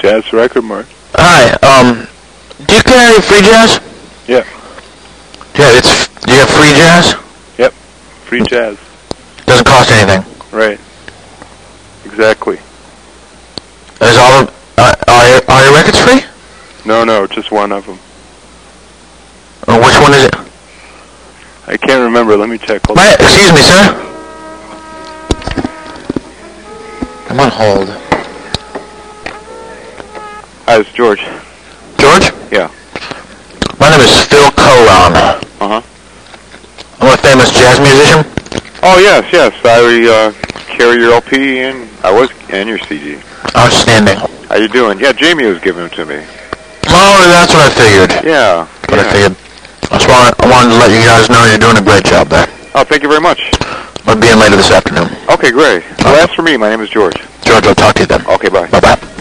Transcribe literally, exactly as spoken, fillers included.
Jazz Record Mart. Hi, um, do you carry free jazz? Yeah. Yeah, it's, do you have free jazz? Yep. Free jazz. Doesn't cost anything. Right. Exactly. Is all of, uh, are, your, are your records free? No, no, just one of them. Uh, which one is it? I can't remember. Let me check. Hold My, on. excuse me, sir. I'm on hold. Hi, it's George. George? Yeah. My name is Phil Colon. Uh-huh. I'm a famous jazz musician. Oh, yes, yes. I uh, carry your L P and I was and your C D. Outstanding. How you doing? Yeah, Jamie was giving them to me. Oh, that's what I figured. Yeah. What yeah. I figured. That's why I wanted to let you guys know you're doing a great job there. Oh, thank you very much. I'll be in later this afternoon. Okay, great. Well, that's for me. My name is George. George, I'll talk to you then. Okay, bye. Bye-bye.